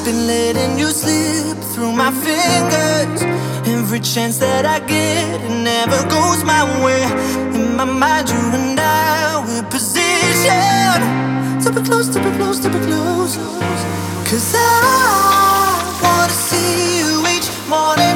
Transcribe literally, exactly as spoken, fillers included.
been letting you slip through my fingers. Every chance that I get, it never goes my way. In my mind, you and I, we're positioned to be close, to be close, to be close. Cause I wanna see you each morning